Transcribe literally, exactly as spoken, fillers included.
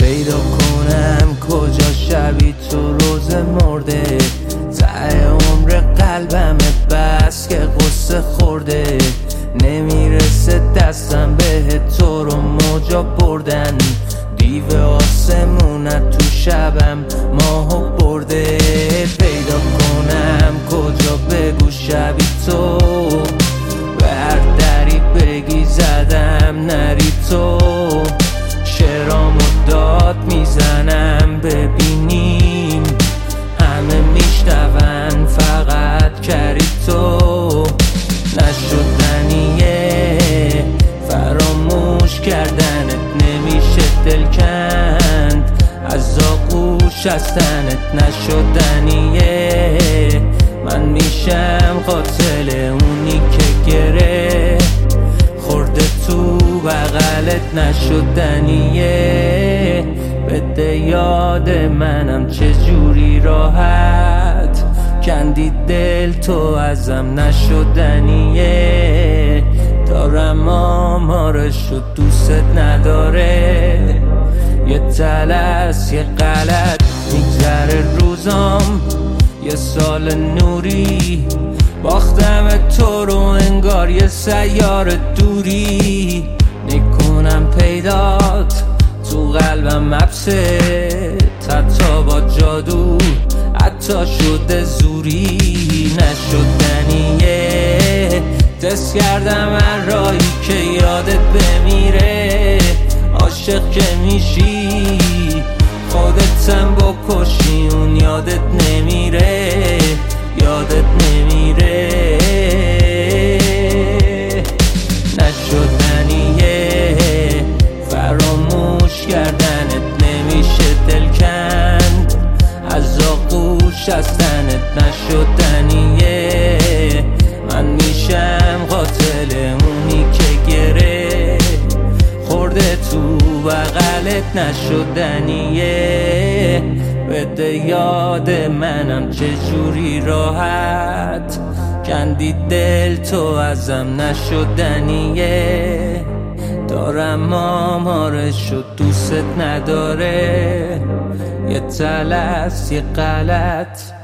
پیدا کنم کجا شبی تو روز مرده، ته عمر قلبم بس که قصه خورده، نمیرسه دستم به تو رو موجا بردن، دیو آسمونت تو شبم ماهو برده. پیدا کنم کجا بگو شبی تو، به هر دری بگی زدم نری تو، شعرامو داد میزنم ببینیم همه میشنون فقط کری تو، نشدنیه فراموش کردنت، نمیشه دل کند از آغوش از تنت، نشدنیه من میشم قاتل اونی که گره خورده تو بغلت، نشدنیه بده یاد منم چجوری راحت کندی دل تو ازم، نشدنیه دارم آمارش و دوست نداره، یه تلس یه غلط میگذره روزام، یه سال نوری باختم تو رو انگار یه سیار دوری، میکنم پیدات تو قلبم حبسه، حتی با جادو حتی شده زوری، نشدنیه دست کردم من راهی که یادت بمیره، عاشق که میشی خودتم بکشی اون یادت نمیره، یادت نمیره، نشدنیه فراموش کردنت، نمیشه دل کند از آغوش از تنت، نشدنیه من میشم قاتل اونی که گره خورده تو بغلت، نشدنیه بده یاد منم چجوری راحت کندی دل تو ازم، نشدنیه دارم آمارش و دوست نداره، یه تلس یه غلط